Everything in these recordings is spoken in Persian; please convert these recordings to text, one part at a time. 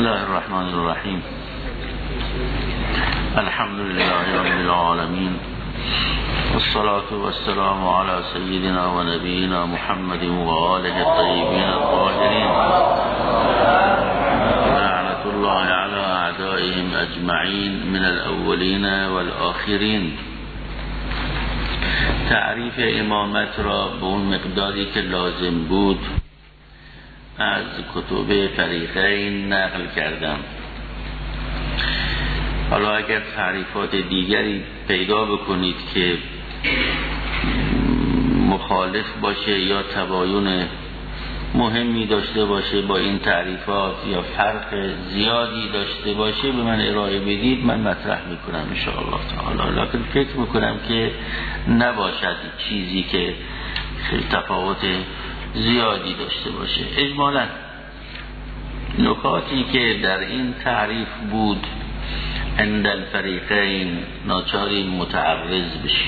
الله الرحمن الرحیم. الحمد لله رب العالمین والصلاة والسلام على سيدنا و نبینا محمد و آله الطیبین الطاهرین لعنة الله على اعدائهم اجمعین من الاولین والآخرین. تعریف امامت را به اون مقداری که لازم بود از کتب فریقین نقل کردم. حالا اگر تعریفات دیگری پیدا بکنید که مخالف باشه یا تباین مهمی داشته باشه با این تعریفات یا فرق زیادی داشته باشه به من ارائه بدید، من مطرح میکنم ان شاء الله تعالی. لکن فکر میکنم که نباشد چیزی که خیلی تفاوت زیادی داشته باشه. اجمالا نکاتی که در این تعریف بود عند الفریقین ناچاری متعرض بشه.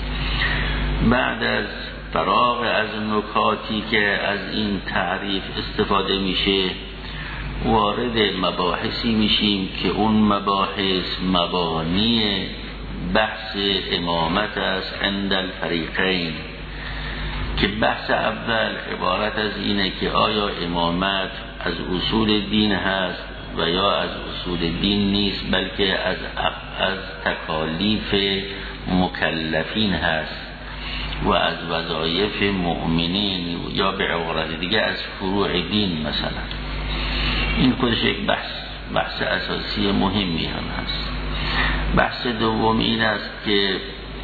بعد از فراغ از نکاتی که از این تعریف استفاده میشه وارد مباحثی میشیم که اون مباحث مبانی بحث امامت است عند الفریقین، که بحث اول عبارت از اینه که آیا امامت از اصول دین هست و یا از اصول دین نیست، بلکه از تکالیف مکلفین هست و از وظایف مؤمنین یا به عبارت دیگه از فروع دین مثلا. این خودش یک بحث اساسی مهمی هم هست. بحث دوم این است که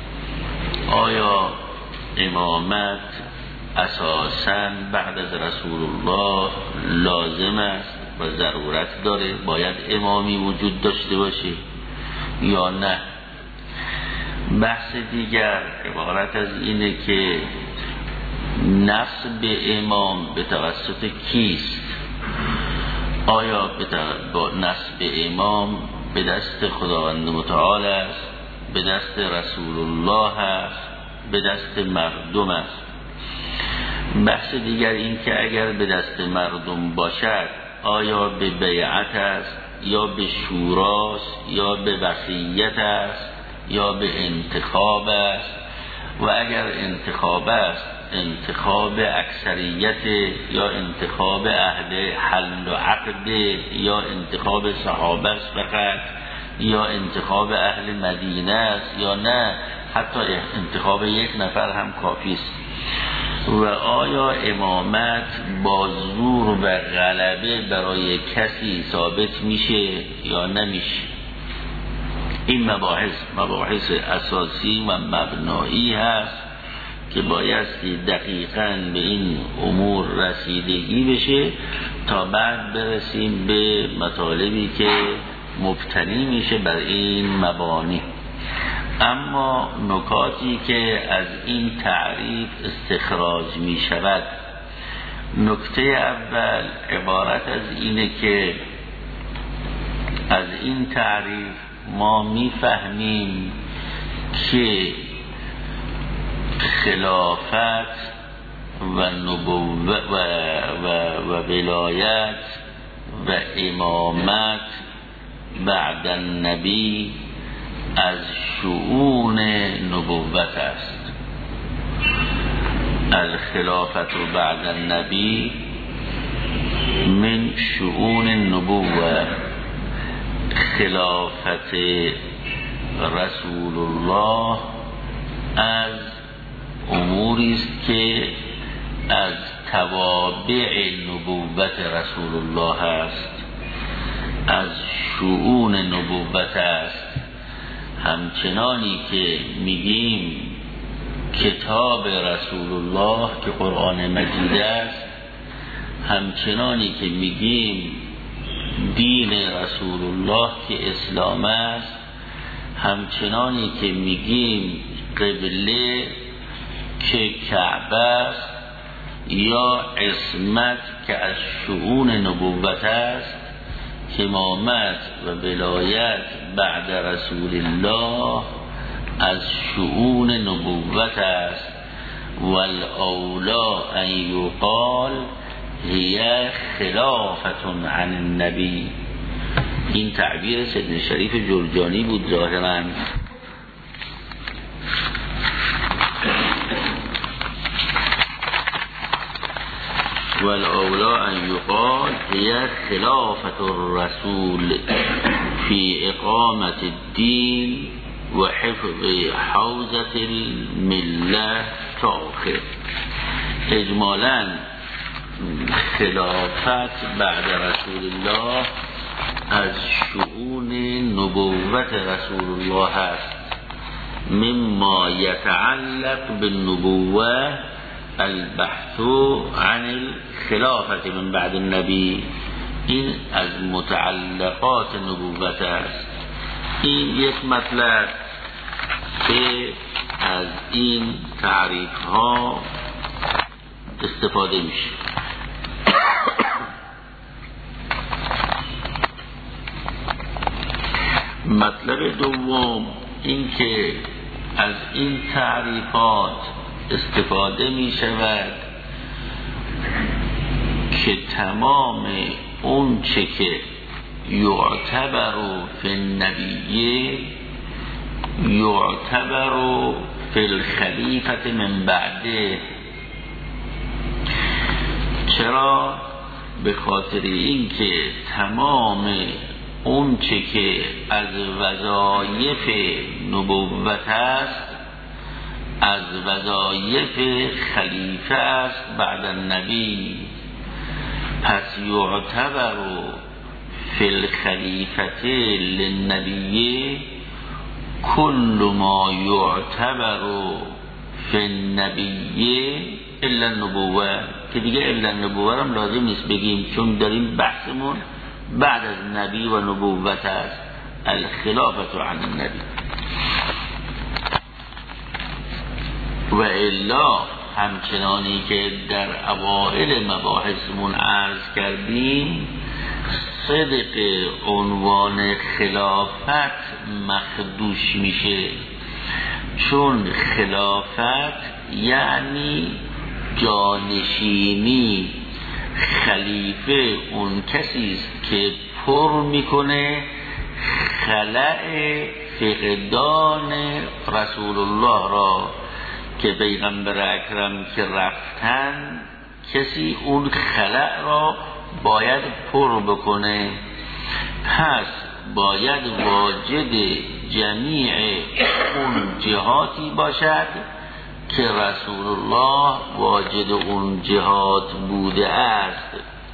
آیا امامت اساساً بعد از رسول الله لازم است و ضرورت داره، باید امامی وجود داشته باشه یا نه. بحث دیگر عبارت از اینه که نصب امام به توسط کیست؟ آیا با نصب امام به دست خداوند متعال است، به دست رسول الله است، به دست مردم است؟ بحث دیگر این که اگر به دست مردم باشد آیا به بیعت است یا به شوراست یا به وصیت است یا به انتخاب است، و اگر انتخاب است انتخاب اکثریت یا انتخاب اهل حل و عقد یا انتخاب صحابه است فقط یا انتخاب اهل مدینه است یا نه حتی انتخاب یک نفر هم کافی است. و آیا امامت با زور و غلبه برای کسی ثابت میشه یا نمیشه؟ این مباحث اساسی و مبنایی هست که بایستی دقیقاً به این امور رسیدگی بشه تا بعد برسیم به مطالبی که مبتنی میشه بر این مبانی. اما نکاتی که از این تعریف استخراج می شود، نکته اول عبارت از اینه که از این تعریف ما می فهمیم که خلافت و نبوت و ولایت و امامت بعد النبی از شؤون نبوت است. الخلافت بعد النبی من شؤون النبوه. خلافت رسول الله از اموری است که از توابع نبوت رسول الله است، از شؤون نبوت است. همچنانی که میگیم کتاب رسول الله که قرآن مجید است، همچنانی که میگیم دین رسول الله که اسلام است، همچنانی که میگیم قبله که کعبه است یا عصمت که از شؤون نبوت است، امامت و ولایت بعد رسول الله از شؤون نبوت است. والاولا ان یقال هي خلافة عن النبی، این تعبیر سید شریف جرجانی بود ظاهراً. والاولا ان یقال هي خلافة الرسول في اقامة الدین و حفظ حوزة المله تا آخر. اجمالاً خلافت بعد رسول الله از شؤون نبوت رسول الله است. مما یتعلق بالنبوه البحث عن الخلافه من بعد النبی، این از متعلقات نبوت است. این یک مطلب که از این تعریف ها استفاده میشه. مطلب دوم این که از این تعریفات استفاده می شود که تمام اون چه که یعتبر فی النبیه یعتبر فی الخلیفة من بعده. چرا؟ به خاطر این که تمام اون چه که از وظایف نبوت است از وظایف خلیفه است بعد النبی. پس یعتبر فی الخلیفة للنبی کل ما یعتبر فی النبی الا النبوه، که دیگه الا النبوه هم لازم نیست بگیم چون داریم بحثمون بعد از نبی و نبوت است. الخلافة عن النبی. و الا همچنانی که در اوائل مباحثمون عرض کردیم، صدق عنوان خلافت مخدوش میشه، چون خلافت یعنی جانشینی. خلیفه اون کسی است که پر میکنه خلأ فقدان رسول الله را، که پیغمبر اکرم که رفتن کسی اون خلأ را باید پر بکنه. پس باید واجد جمیع اون جهاتی باشد که رسول الله واجد اون جهات بوده است.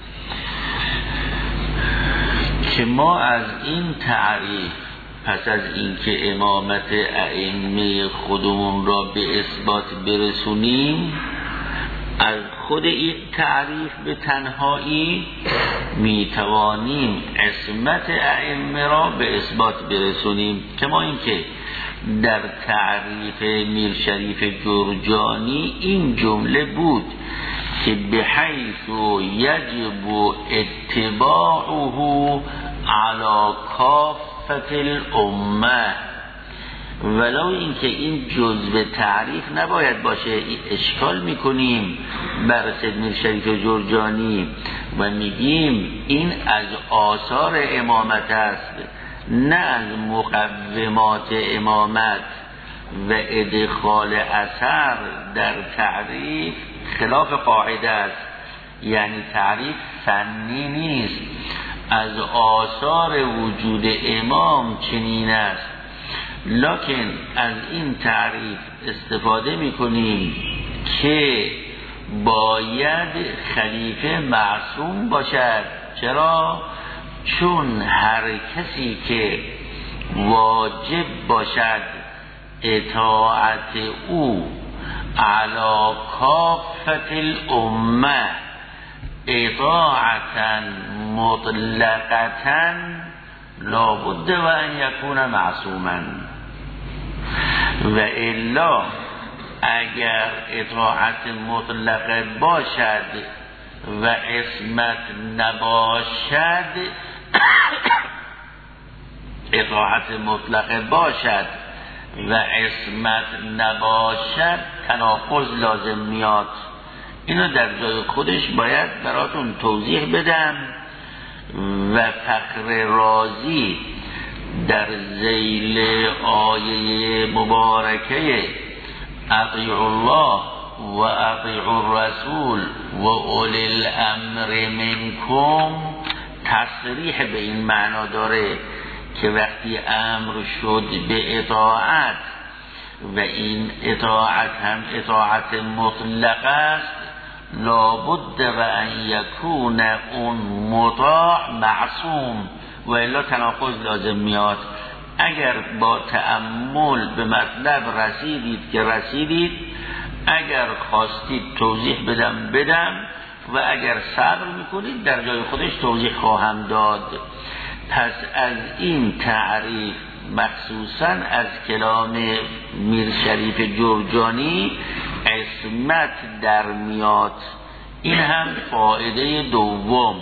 که ما از این تعریف پس از اینکه امامت ائمه خودمون را به اثبات برسونیم، از خود این تعریف به تنهایی میتوانیم عصمت ائمه را به اثبات برسونیم. کما اینکه در تعریف میر شریف جرجانی این جمله بود که بحیث یجب اتباعه علی کافة الامه، ولو اینکه این جزء تعریف نباید باشه. اشکال میکنیم بر سید میر شریف جرجانی و میگیم این از آثار امامت است، نه از مقومات امامت. و ادخال اثر در تعریف خلاف قاعده است، یعنی تعریف فنی نیست. از آثار وجود امام چنین است، لکن از این تعریف استفاده میکنیم که باید خلیفه معصوم باشد. چرا؟ چون هر کسی که واجب باشد اطاعت او علی کافة الامه اطاعتا مطلقتا لابد و ان یکون معصوما. و الا اگر اطاعت مطلقه باشد و عصمت نباشد اطاعت مطلقه باشد و عصمت نباشد تناقض لازم میاد. اینو در جای خودش باید براتون توضیح بدم و و فخر رازی در ذیل آیه مبارکه اطیعوا الله و اطیعوا الرسول و اولی الامر منکم تصریح به این معنا داره که وقتی امر شد به اطاعت و این اطاعت هم اطاعت مطلق است، لابد و ان یکون اون مطاع معصوم و الا تناقض لازم میاد. اگر با تأمل به مطلب رسیدید که رسیدید، اگر خواستید توضیح بدم و اگر صبر میکنید در جای خودش توضیح خواهم داد. پس از این تعریف مخصوصا از کلام میر شریف جرجانی عصمت در میاد. این هم فائده دوم.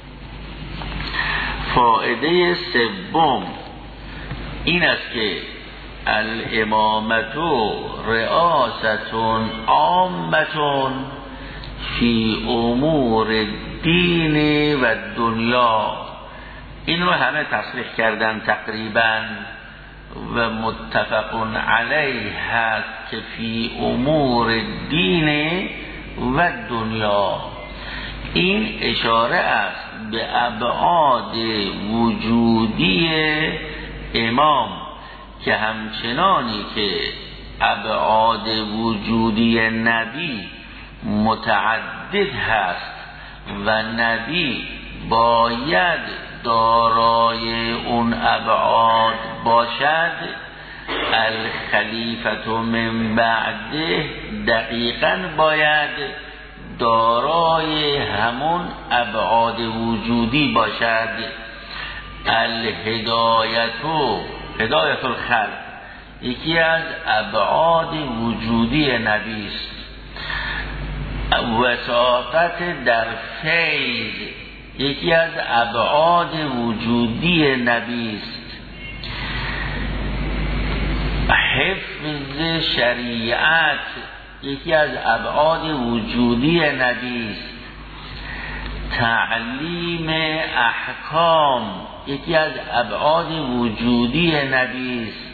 فائده سوم این است که الامامت رئاست عامة فی امور الدین و دنیا. این رو همه تصریح کردن تقریبا و متفق علیه هست که فی امور الدین و دنیا. این اشاره است به ابعاد وجودی امام که همچنانی که ابعاد وجودی نبی متعدد هست و نبی باید دارای اون ابعاد باشد، الخلیفة من بعده دقیقاً باید دارای همون ابعاد وجودی باشد. هدایت الخلق یکی از ابعاد وجودی نبی است. وساطت در فیض یکی از ابعاد وجودی نبی است. حفظ شریعت یکی از ابعاد وجودی نبی است. تعلیم احکام یکی از ابعاد وجودی نبی است.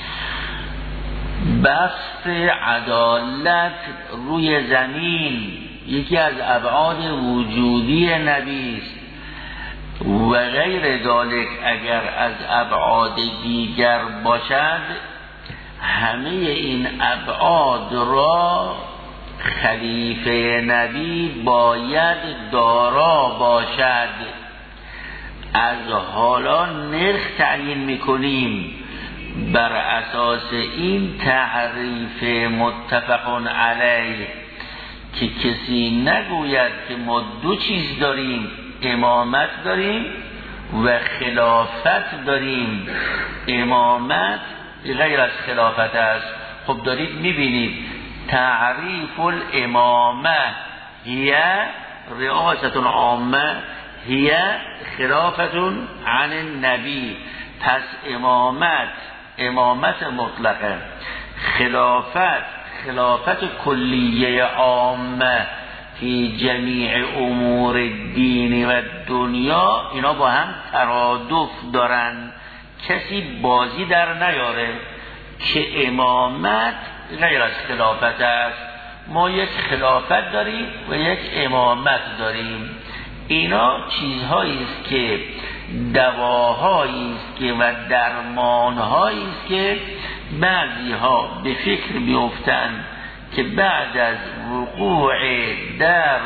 بسط عدالت روی زمین یکی از ابعاد وجودی نبی است و غیر ذالک. اگر از ابعاد دیگر باشد، همه این ابعاد را خلیفه نبی باید دارا باشد. از حالا نرخ تعیین میکنیم بر اساس این تعریف متفق علیه که کسی نگوید که ما دو چیز داریم، امامت داریم و خلافت داریم. امامت غیر از خلافت است. خب دارید میبینید تعریف الامامه هی رئاست عامه هی خلافت عن النبی. پس امامت مطلقه، خلافت کلیه عامه فی جمیع امور الدین و دنیا، اینا با هم ترادف دارن. کسی بازی در نیاره که امامت غیر از خلافت است. ما یک خلافت داریم و یک امامت داریم. اینا چیزهایی است که دواهایی است که و درمانهایی است که بعضی ها به فکر میافتند که بعد از وقوع در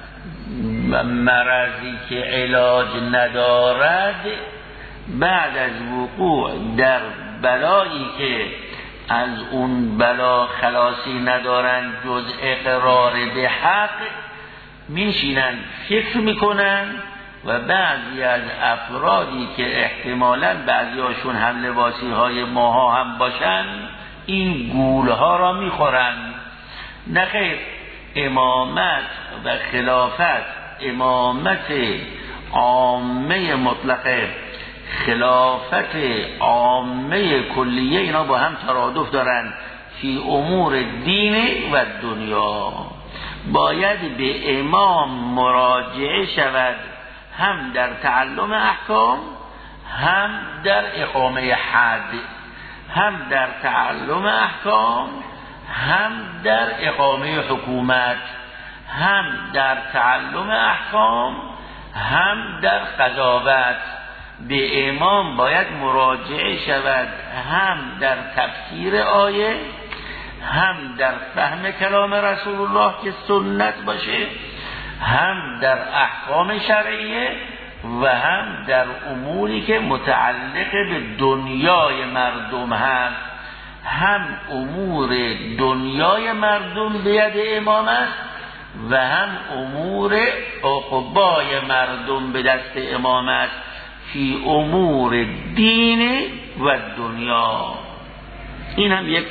مرضی که علاج ندارد، بعد از وقوع در بلایی که از اون بلا خلاصی ندارن جز اقرار به حق، میشینن فکر میکنن و بعضی از افرادی که احتمالاً بعضی هاشون هم لباسی های ماها هم باشن این گولها را میخورن. نخیر، امامت و خلافت، امامت عامه مطلقه، خلافت عامه کلیه، اینا با هم ترادف دارن فی امور دین و دنیا. باید به امام مراجعه شود هم در تعلم احکام، هم در اقامه حد، هم در تعلم احکام، هم در اقامه حکومت، هم در تعلم احکام، هم در قضاوت. به امام باید مراجعه شود، هم در تفسیر آیه، هم در فهم کلام رسول الله که سنت باشه، هم در احکام شرعیه و هم در اموری که متعلق به دنیای مردم هست. هم امور دنیای مردم به ید امام است و هم امور عقبای مردم به دست امام است، فی امور دین و دنیا. این هم یک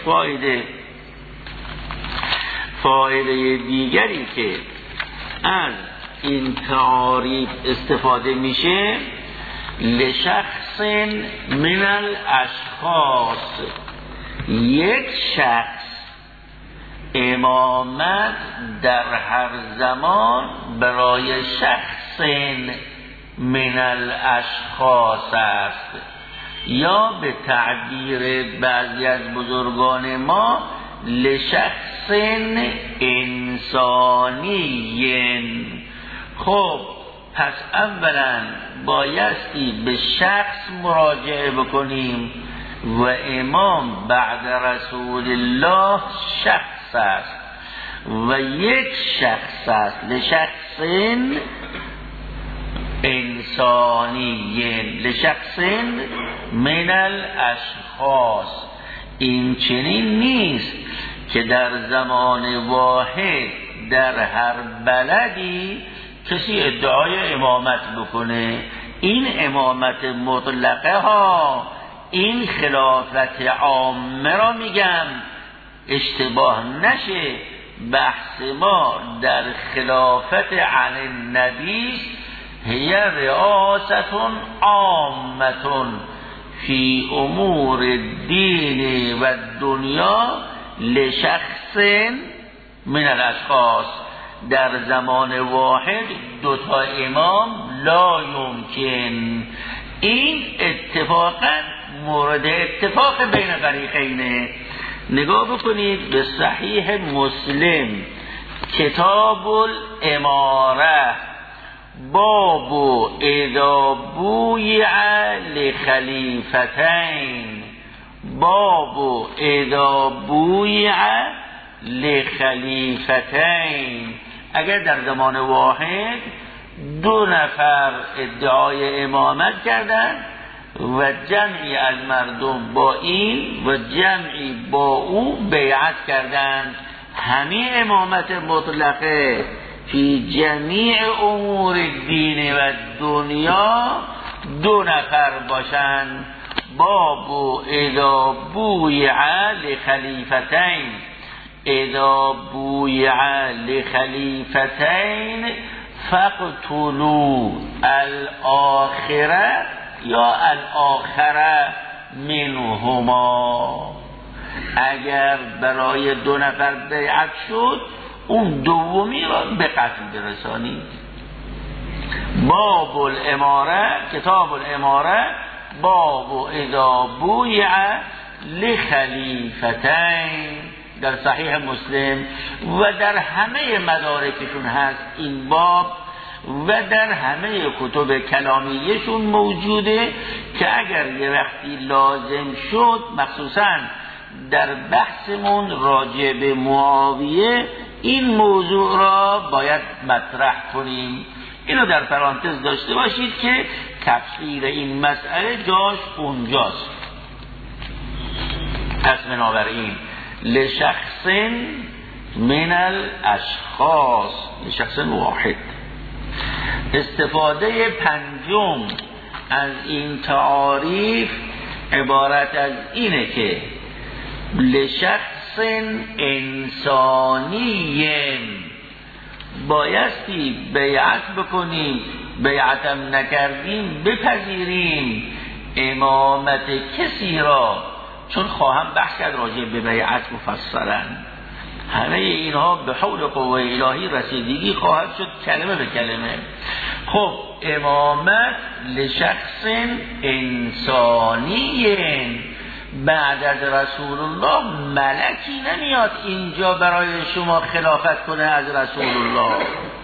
فایده دیگری که از این تعاریف استفاده میشه، لشخص من الاشخاص، یک شخص امامت در هر زمان برای شخص من الاشخاص است، یا به تعبیر بعضی از بزرگان ما لشخص انسانی. خب پس اولا بایستی به شخص مراجعه بکنیم و امام بعد رسول الله شخص است و یک شخص است، لشخص انسانی، لشخص من الاشخاص. این چنین نیست که در زمان واحد در هر بلدی کسی ادعای امامت بکنه. این امامت مطلقه ها، این خلافت عامه را میگم، اشتباه نشه. بحث ما در خلافت عن النبی هی رئاست عامه فی امور الدین و دنیا لشخص من الاشخاص. در زمان واحد دوتا امام لا یمکن. این اتفاقا مورد اتفاق بین فریقینه. نگاه بکنید به صحیح مسلم کتاب الاماره، باب اذا بویع لخلیفتین، باب اذا بویع لخلیفتین. اگر در زمان واحد دو نفر ادعای امامت کردند و جمعی از مردم با این و جمعی با او بیعت کردند، همین امامت مطلقه فی جمیع امور دین و دنیا دو نفر باشند. باب اذا بویع لخلیفتین، اذا بویع لخلیفتین فاقتلوا الاخره یا الاخره منهما. اگر برای دو نفر بیعت شد، اون دومی را به قتل برسانید. باب الاماره، کتاب الاماره، باب اذا بویع لخلیفتین، در صحیح مسلم و در همه مدارکشون هست این باب و در همه کتب کلامیشون موجوده که اگر یه وقتی لازم شد، مخصوصا در بحثمون راجع به معاویه، این موضوع را باید مطرح کنیم. اینو در پرانتز داشته باشید که تفسیر این مسئله جاش اونجاست. پس بنابراین لشخص من الاشخاص، لشخص واحد. استفاده پنجم از این تعاریف عبارت از اینه که لشخص انسانی بایستی بیعت بکنیم، بیعتم نکردیم بپذیریم امامت کسی را، چون خواهم بحث کرد راجع به بیعت مفصلا. همه اینها به حول قوه الهی رسیدگی خواهد شد کلمه به کلمه. خب امامت لشخص انسانی بعد از رسول الله ملکی نمیاد اینجا برای شما خلافت کنه از رسول الله،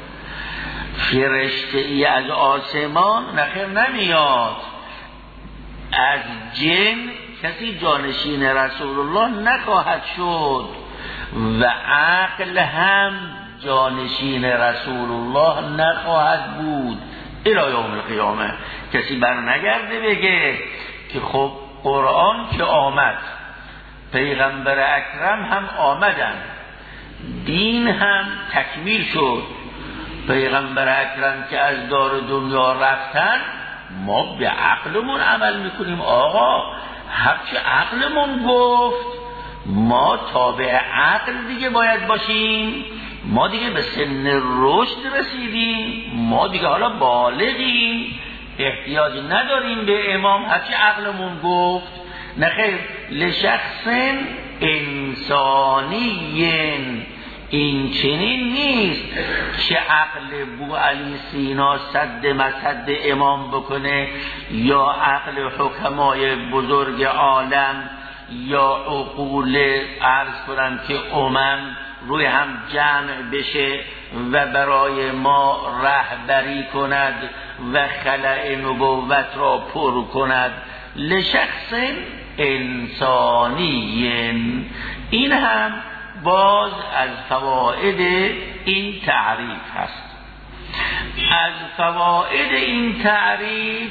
فرشته ای از آسمان نخیر نمیاد، از جن کسی جانشین رسول الله نخواهد شد و عقل هم جانشین رسول الله نخواهد بود الی یوم القیامه. کسی بر نگرده بگه که خب قرآن که آمد، پیغمبر اکرم هم آمدن، دین هم تکمیل شد، پیغمبر اکرم که از دار دنیا رفتن، ما به عقلمون عمل میکنیم. آقا هرچه عقلمون گفت ما تابع عقل دیگه باید باشیم، ما دیگه به سن رشد رسیدیم، ما دیگه حالا بالغیم، احتیاج نداریم به امام هرچه عقلمون گفت. نخیر، لشخص انسانی این چنین نیست که عقل بو علی سینا صد مسد امام بکنه، یا عقل حکمای بزرگ عالم، یا عقول عرض کنم که روی هم جمع بشه و برای ما رهبری کند و خلأ نبوت را پر کند. لشخص انسانی، این هم باز از فواید این تعریف هست. از فواید این تعریف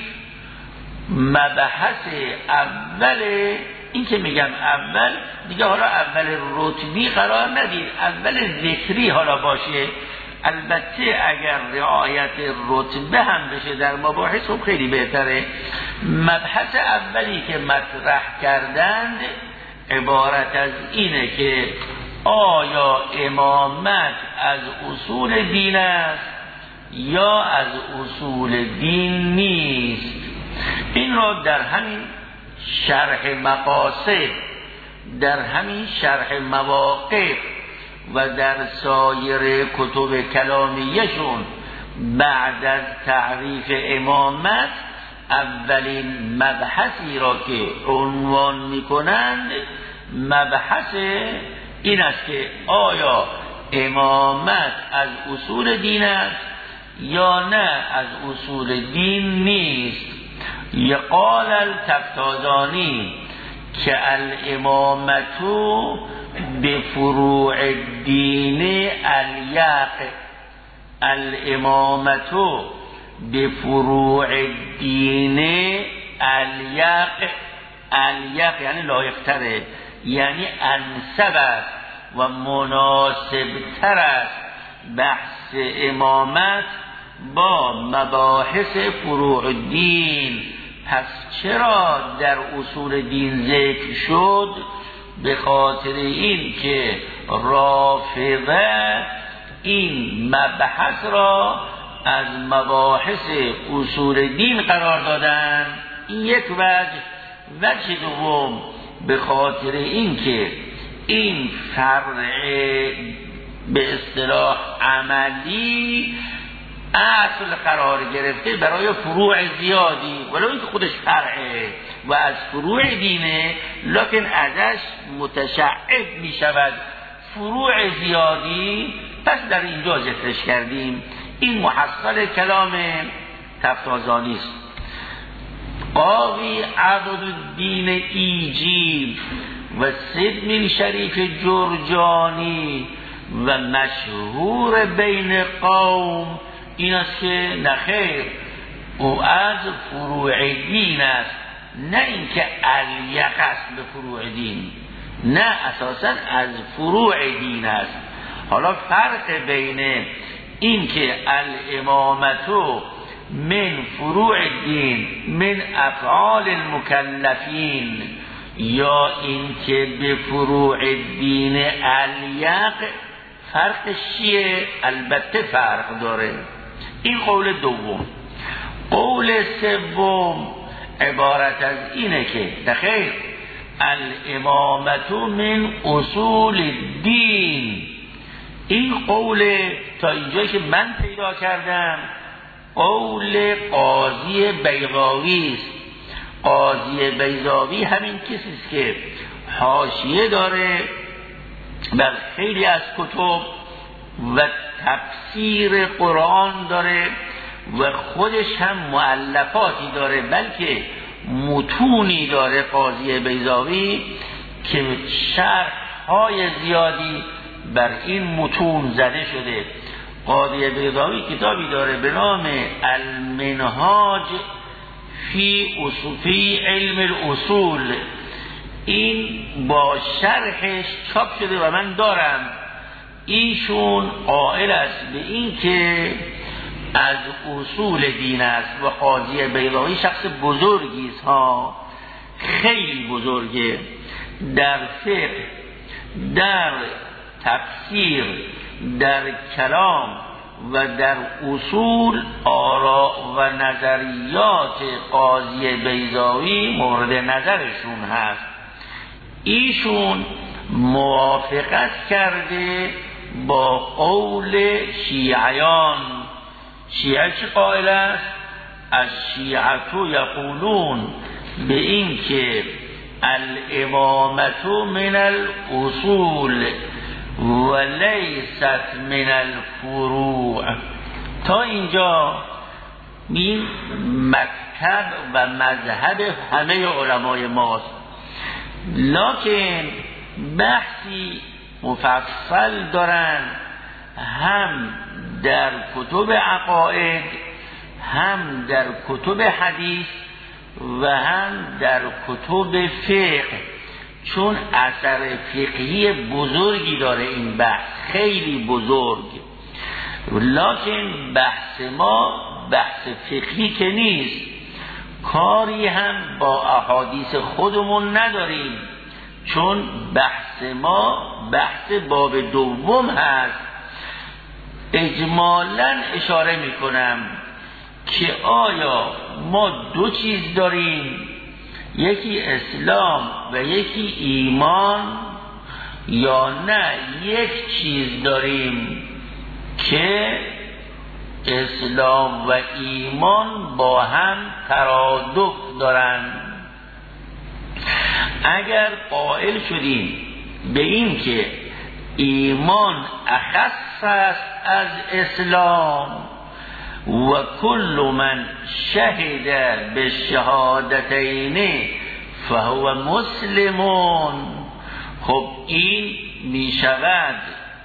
مبحث اول، این که میگم اول دیگه حالا اول رتبی قرار ندید، اول ذکری حالا باشه. البته اگر رعایت رتبه هم بشه در مباحث خب خیلی بهتره. مبحث اولی که مطرح کردند عبارت از اینه که آیا امامت از اصول دین است یا از اصول دین نیست. این را در همین شرح مقاصد، در همین شرح مواقف و در سایر کتب کلامیشون بعد از تعریف امامت اولین مبحثی را که عنوان میکنند مبحث این است که آیا امامت از اصول دین است یا نه از اصول دین نیست. قال التفتازانی که الامامتو به فروع الدین الیق، الامامتو به فروع الدین الیق، الیق یعنی لایق‌تره، یعنی انسب و مناسب تر است بحث امامت با مباحث فروع الدین. پس چرا در اصول دین ذکر شد؟ به خاطر این که رافضه این مبحث را از مباحث اصول دین قرار دادن. این یک وجه دوم به خاطر این که این فرع به اصطلاح عملی اصل قرار گرفته برای فروع زیادی، ولو اینکه خودش فرعه و از فروع دینه، لکن ازش متشعب می شود فروع زیادی. پس در اینجا ذکرش کردیم. این محصل کلام تفتازانی است. قاوی عضد الدین ایجی و سید شریف جرجانی و مشهور بین قوم این است که نخیر او از فروع دین است، نه اینکه الیق است به فروع دین، نه اساسا از فروع دین است. حالا فرق بین این که الامامتو من فروع دین من افعال المکلفین یا این که به فروع دین الیق، فرقش چیه؟ البته فرق داره. این قول دوم. قول سوم عبارت از اینه که نخیر الامامت من اصول الدین. این قول تا اینجایی که من پیدا کردم قول قاضی بیضاوی است. قاضی بیضاوی همین کسی است که حاشیه داره بر خیلی از کتب و تفسیر قرآن داره و خودش هم مؤلفاتی داره، بلکه متونی داره قاضی بیضاوی که شرح‌های زیادی بر این متون زده شده. قاضی بیضاوی کتابی داره به نام المنهاج فی علم الاصول. این با شرحش چاپ شده و من دارم. ایشون قائل است به این که از اصول دین است و قاضی بیضاوی شخص بزرگی است ها، خیلی بزرگه در فقه، در تفسیر، در کلام و در اصول. آراء و نظریات قاضی بیضاوی مورد نظرشون هست. ایشون موافقت کرده با قول شیعیان. شیعه چه قائل است؟ از شیعتو یقولون به این که الامامت من الاصول و لیست من الفروع. تا اینجا این مکتب و مذهب همه علمای ماست، لکن بحثی مفصل دارن هم در کتب عقاید، هم در کتب حدیث و هم در کتب فقه، چون اثر فقهی بزرگی داره این بحث، خیلی بزرگ. لکن بحث ما بحث فقهی که نیست، کاری هم با احادیث خودمون نداریم، چون بحث ما بحث باب دوم هست. اجمالاً اشاره میکنم که آیا ما دو چیز داریم، یکی اسلام و یکی ایمان، یا نه یک چیز داریم که اسلام و ایمان با هم ترادف دارن؟ اگر قائل شدیم به این که ایمان اخص است از اسلام و کل من شهد به شهادتین فهو مسلمون، خب این می شود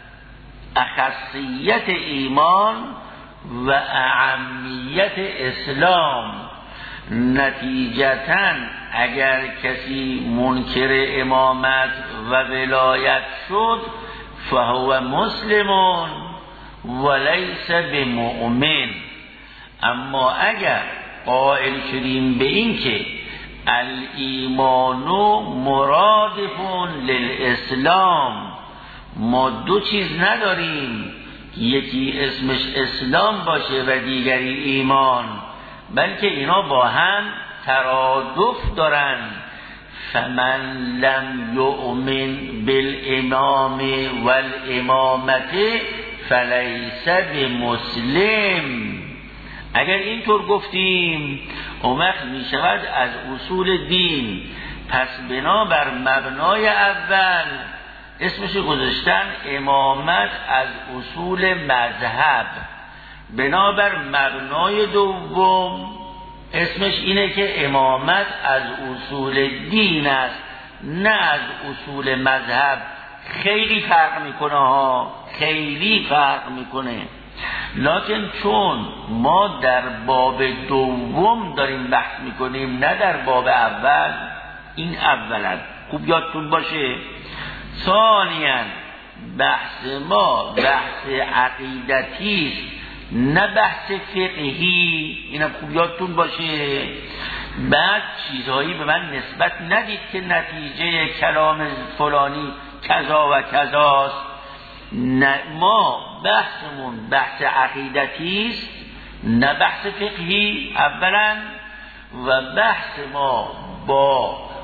اخصیت ایمان و اعمیت اسلام. نتیجتاً اگر کسی منکر امامت و ولایت شد فهو مسلمون و لیس بمؤمن. اما اگر قائل شدیم به این که الایمان مرادف للاسلام، ما دو چیز نداریم، یکی اسمش اسلام باشه و دیگری ایمان، بلکه اینا با هم ترادف دارن. فمن لم یؤمن بالامام والامامت فلیس بمسلم. اگر اینطور گفتیم اون وقت می شود از اصول دین، پس بنابر مبنای اول اسمش گذاشتن امامت از اصول مذهب، بنابر مبنای دوم اسمش اینه که امامت از اصول دین است نه از اصول مذهب. خیلی فرق میکنه ها، خیلی فرق میکنه. لکن چون ما در باب دوم داریم بحث میکنیم نه در باب اول، این اولا خوب یادتون باشه. ثانیاً بحث ما بحث عقیدتی است نه بحث فقهی، اینم خوب یادتون باشه. بعد چیزهایی به من نسبت ندید که نتیجه کلام فلانی کذا و کذاست. ما بحثمون بحث عقیدتی است نه بحث فقهی اولا، و بحث ما با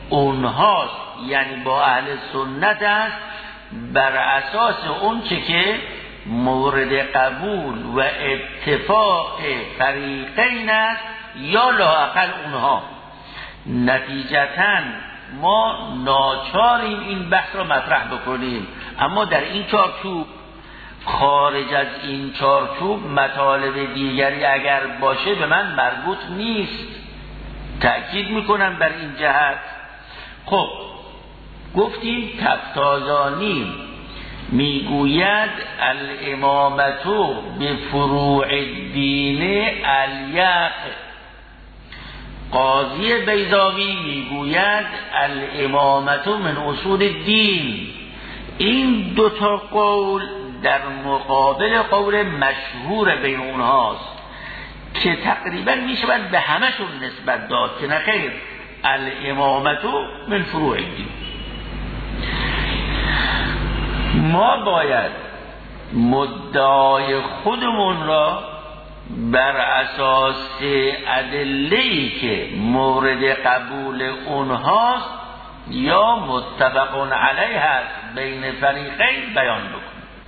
اونهاست، یعنی با اهل سنت است، بر اساس اون چه که مورد قبول و اتفاق فریقین است یا لااقل اونها. نتیجتاً ما ناچاریم این بحث را مطرح بکنیم، اما در این چارچوب. خارج از این چارچوب مطالب دیگری اگر باشه به من مربوط نیست. تأکید میکنم بر این جهت. خب گفتیم تفتازانی میگوید الامامتو به فروع الدین الیق. قاضی بیضاوی میگوید الامامتو من اصول الدین. این دوتا قول در مقابل قول مشهور بین اونهاست که تقریبا میشود به همشون نسبت داد که نخیر، الامامتو من فروع الدین. ما باید مدعای خودمون را بر اساس ادله‌ای که مورد قبول اونهاست یا متفق علیه است بین فریقین بیان بکنیم.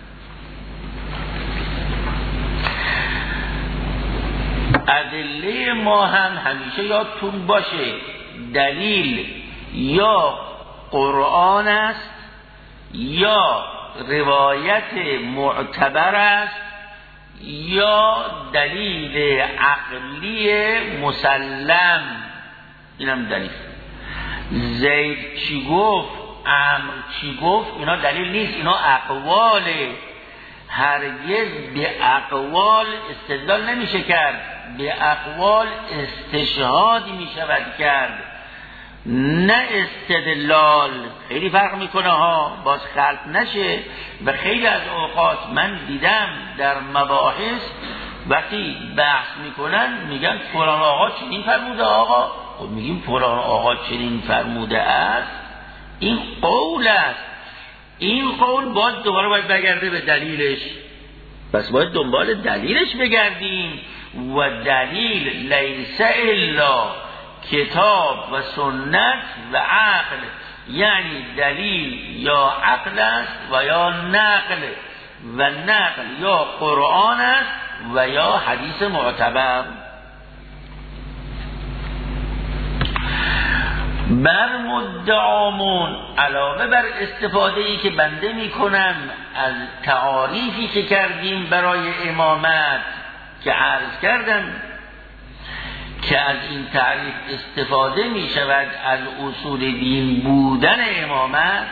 ادله ما هم همیشه یادتون باشه دلیل یا قرآن است یا روایت معتبر است یا دلیل عقلی مسلم. اینم دلیل. زید چی گفت، عمرو چی گفت، اینا دلیل نیست، اینا اقواله. هرگز به اقوال استدلال نمیشه کرد، به اقوال استشهادی میشود کرد، نه استدلال. خیلی فرق میکنه ها، باز خلط نشه. و خیلی از اوقات من دیدم در مباحث وقتی بحث میکنن میگن فلان آقا چنین فرموده. آقا خب میگیم فلان آقا چنین فرموده است، این قول است. این قول باید دوباره باید بگرده به دلیلش، پس باید دنبال دلیلش بگردیم. و دلیل لیس الا کتاب و سنت و عقل، یعنی دلیل یا عقل است و یا نقل، و نقل یا قرآن است و یا حدیث معتبر. بر مدعامون علاوه بر استفاده‌ای که بنده میکنم از تعاریفی که کردیم برای امامت که عرض کردم که از این تعریف استفاده می شود از اصول دین بودن امامت،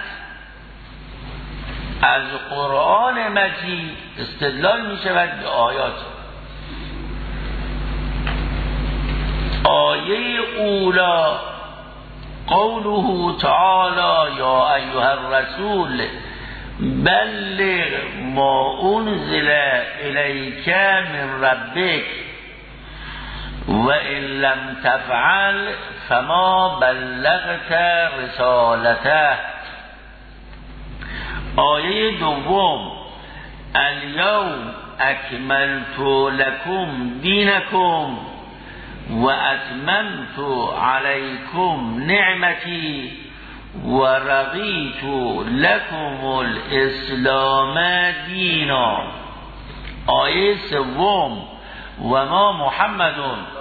از قرآن مجید استدلال می شود به آیات. آیه اولا قوله تعالی یا ایها الرسول بلغ ما انزل الیک من ربک و ان لم تفعل فما بلغت رسالته. آیه دوم الیوم اکملت لکم دینکم و اتممت علیکم نعمتی و رضیت لکم الاسلام دینا. آیه سوم و ما محمد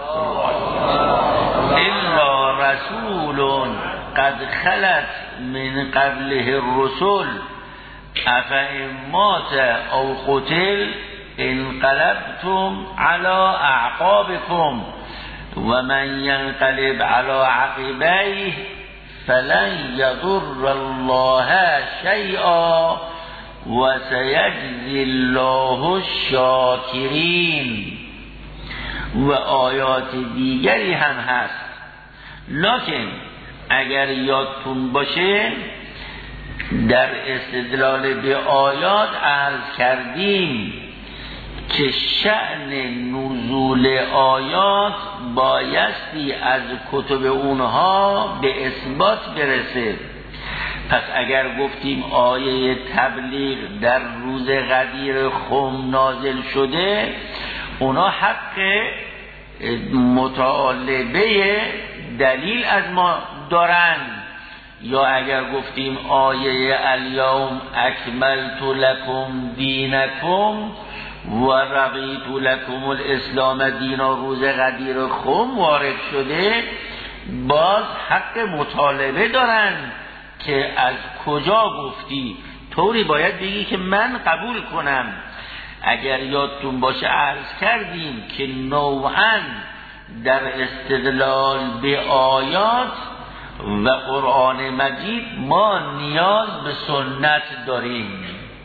الا رسول قد خلت من قبله الرسل افئن مات او قتل انقلبتم على اعقابكم و من ینقلب على عقبیه فلن یضر الله شیئا و سیجزی الله الشاکرین. و آیات دیگری هم هست، لکن اگر یادتون باشه در استدلال به آیات عرض کردیم که شأن نزول آیات بایستی از کتب اونها به اثبات برسه. پس اگر گفتیم آیه تبلیغ در روز غدیر خم نازل شده، اونا حق مطالبه دلیل از ما دارن یا اگر گفتیم آیه الیوم اکملت لکم دینکم و رضیت لکم الاسلام دینا روز غدیر خم وارد شده، باز حق مطالبه دارن که از کجا گفتی، طوری باید بگی که من قبول کنم. اگر یادتون باشه عرض کردیم که نوعاً در استدلال به آیات و قرآن مجید ما نیاز به سنت داریم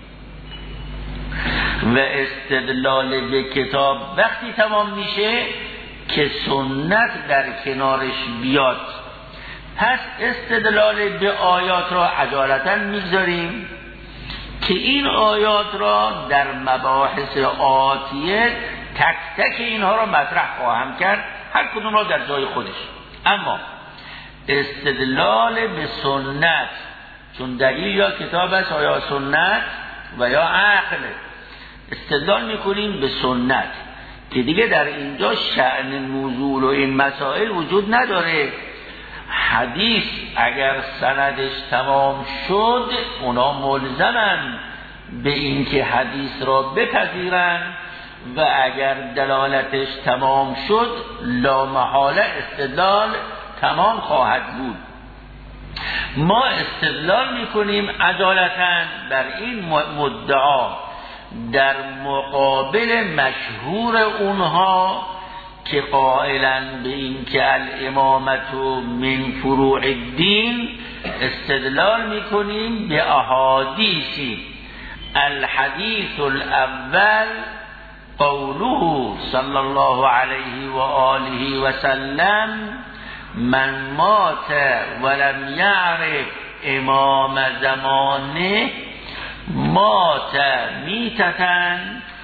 و استدلال به کتاب وقتی تمام میشه که سنت در کنارش بیاد. پس استدلال به آیات را عجالتا میگذاریم که این آیات را در مباحث آتیه تک تک اینها را مطرح خواهم کرد، هر کدوم را در جای خودش. اما استدلال به سنت، چون دلیل یا کتاب است یا سنت و یا عقل، استدلال میکنیم به سنت که دیگه در اینجا شأن نزول و این مسائل وجود نداره. حدیث اگر سندش تمام شد اونا ملزمن به این که حدیث را بپذیرن و اگر دلالتش تمام شد لا محاله استدلال تمام خواهد بود. ما استدلال میکنیم عدالتاً بر این مدعا در مقابل مشهور اونها که قائلن به این که الامامت من فروع الدین، استدلال میکنیم به احادیثی. الحدیث الاول قوله صلی الله علیه و آله و سلم من مات ولم یعرف امام زمانه مات میتتن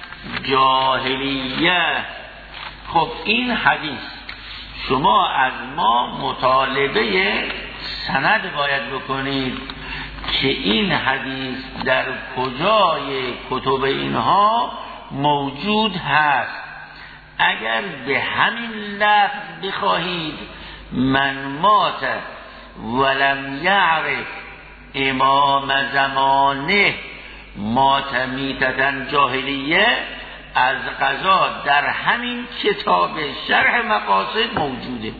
جاهلیه. خب این حدیث شما از ما مطالبه سند باید بکنید که این حدیث در کجای کتب اینها موجود هست. اگر به همین لفظ بخواهید من مات ولم یعرف امام زمانه مات میتتن جاهلیه، از قضا در همین کتاب شرح مقاصد موجوده.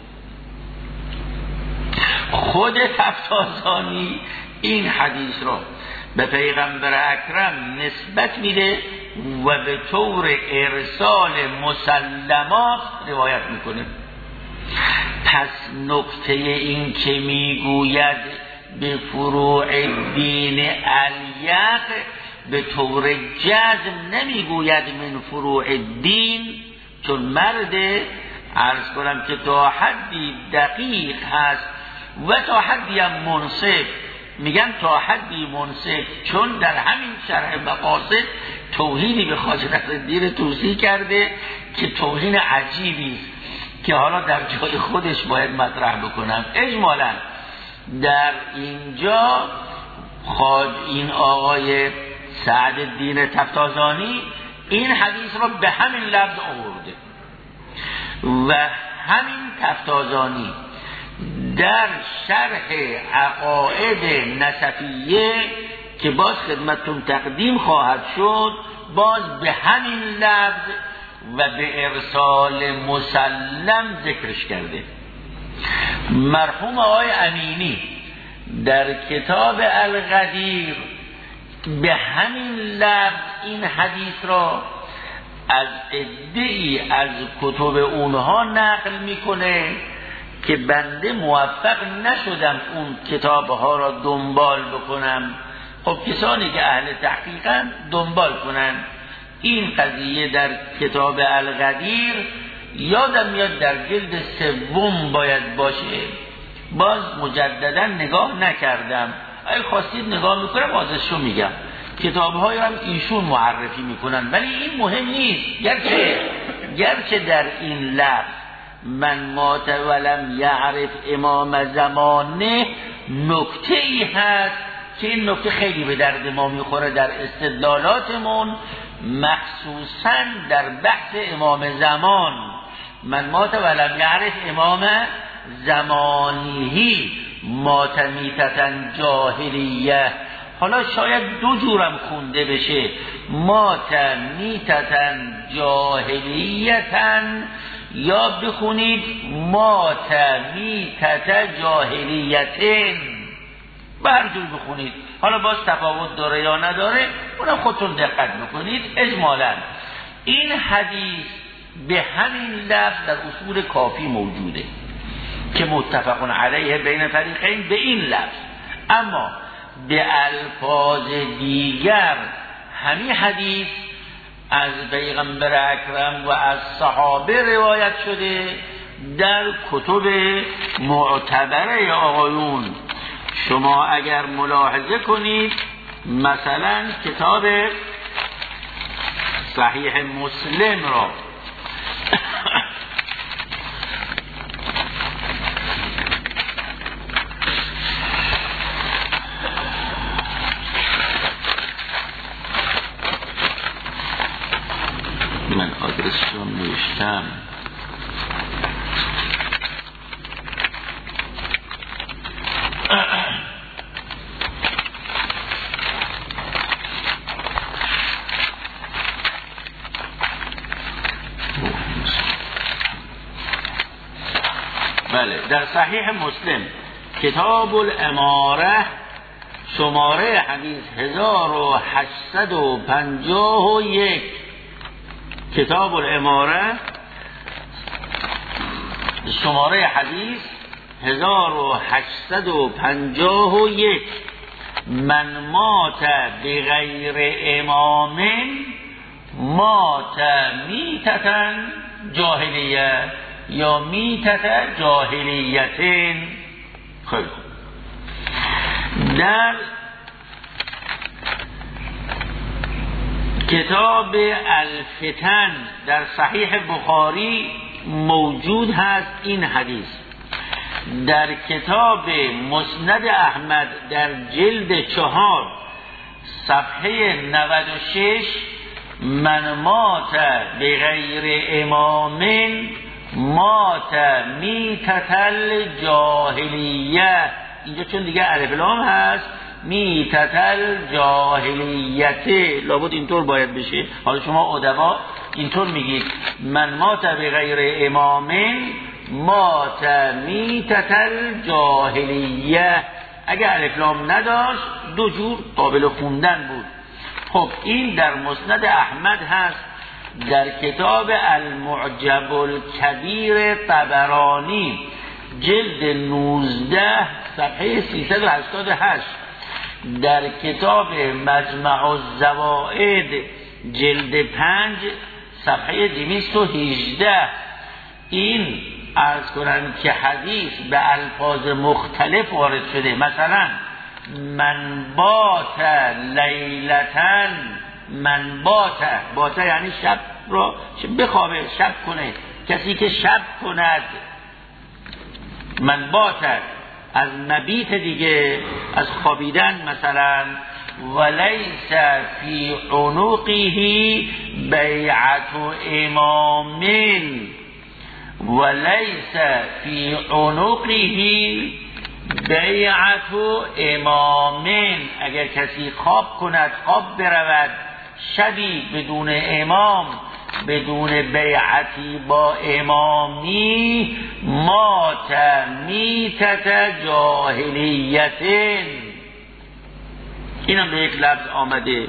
خود تفتازانی این حدیث را به پیغمبر اکرم نسبت میده و به طور ارسال مسلمات روایت میکنه. پس نکته این که میگوید به فروع دین الیق به طور جزم نمیگوید من فروع دین، چون مرد عرض کنم که تا حدی دقیق هست و تا حدی هم منصف. میگم تا حدی منصف چون در همین شرح مقاصد توهینی به خواجه نصرالدین طوسی کرده که توهین عجیبی است که حالا در جای خودش باید مطرح بکنم. اجمالا در اینجا این آقای سعدالدین تفتازانی این حدیث را به همین لفظ آورده و همین تفتازانی در شرح عقاید نسفیه که باز خدمتتون تقدیم خواهد شد باز به همین لفظ و به ارسال مسلم ذکرش کرده. مرحوم آقای امینی در کتاب الغدیر به همین لفظ این حدیث را از عده‌ای از کتب اونها نقل میکنه که بنده موفق نشدم اون کتابها را دنبال بکنم. خب کسانی که اهل تحقیقاً دنبال کنن. این قضیه در کتاب الغدیر یادم میاد در جلد 3 باید باشه، باز مجددا نگاه نکردم. اگه خواستید نگاه میکنم ازشو میگم. کتاب‌های هم ایشون معرفی میکنن، ولی این مهم نیست. گرچه در این لفظ من مات ولم یعرف امام زمانه نکته ای هست که این نکته خیلی به درد ما میخوره در استدلالاتمون، مخصوصا در بحث امام زمان. من مات ولم یعرف امام زمانیهی، مات میتتن جاهلیه. حالا شاید دو جورم خونده بشه، مات میتتن جاهلیتن، یا بخونید مات میتت جاهلیتن، به هر جور بخونید. حالا باز تفاوت داره یا نداره اونم خودتون دقت بکنید. اجمالا این حدیث به همین لفظ در اصول کافی موجوده که متفقون علیه بین فریقین به این لفظ، اما به الفاظ دیگر همین حدیث از پیغمبر اکرم و از صحابه روایت شده در کتب معتبره آقایون. شما اگر ملاحظه کنید مثلا کتاب صحیح مسلم را من آدرس رو نوشتم، بله در صحیح مسلم کتاب الاماره شماره حدیث 1851، کتاب الاماره شماره حدیث 1851، من مات بغیر امام مات میتتن جاهلیه یا میتت جاهلیتین. خیلی خوب. در کتاب الفتن در صحیح بخاری موجود هست این حدیث. در کتاب مسند احمد در جلد 4 صفحه 96 من مات بغیر امام مات میتت الجاهلیه، اینجا چون دیگه الف لام هست میتت الجاهلیت، لابد اینطور باید بشه. حالا شما ادبا اینطور میگید من مات بغیر امام مات میتت الجاهلیه. اگه الف لام نداشت دو جور قابل خوندن بود. خب این در مسند احمد هست، در کتاب المعجب الکبیر طبرانی جلد 19 صفحه 388، در کتاب مجمع الزوائد جلد 5 صفحه 218 این عرض کنند که حدیث به الفاظ مختلف وارد شده. مثلا من بات لیلتن، من بات یعنی شب را بخوابه، شب کنه، کسی که شب کند. من بات از مبیت دیگه، از خوابیدن مثلا. ولیس فی عنقه بیعت امام، ولیس فی عنقه بیعت امام، اگر کسی خواب کند، خواب برود شبی بدون امام، بدون بیعتی با امامی، مات میتت جاهلیتین. اینم به یک لفظ آمده.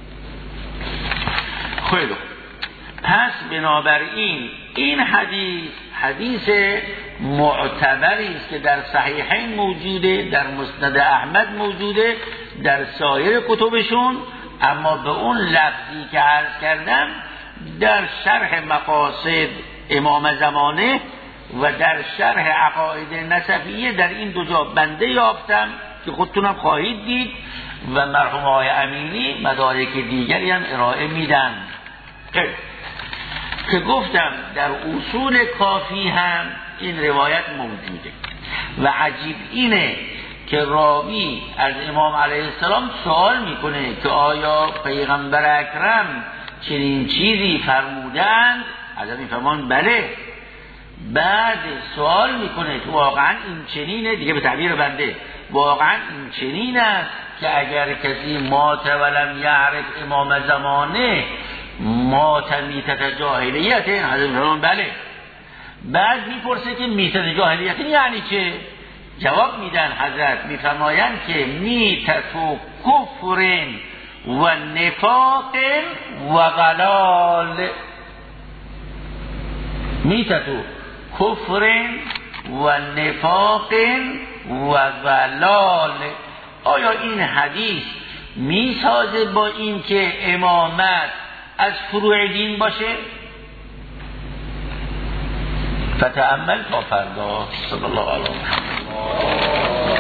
خیلی پس بنابراین این حدیث معتبری است که در صحیحین موجوده، در مسند احمد موجوده، در سایر کتبشون، اما به اون لفظی که عرض کردم در شرح مقاصد امام زمانه و در شرح عقاید نسفیه در این دو جا بنده یافتم که خودتونم خواهید دید و مرحوم آقای امینی مدارک دیگری هم ارائه میدن. که گفتم در اصول کافی هم این روایت موجوده و عجیب اینه که راوی از امام علیه السلام سوال میکنه که آیا پیغمبر اکرم چنین چیزی فرمودند؟ حضرت میفرمان بله، بعد سوال میکنه تو واقعا این چنینه دیگه، به تعبیر بنده واقعا این چنین است که اگر کسی مات ولم یعرف امام زمانه مات میتت جاهلیت؟ حضرت بله. بعد میپرسه که میتت جاهلیت یعنی چه؟ جواب میدن حضرت میفرمایند که میتت کفر و نفاق و غلال. میتت کفر و نفاق و غلال. آیا این حدیث میسازه با این که امامت از فروع دین باشه؟ فتأمل تا فردا. صلی الله علیه و سلم.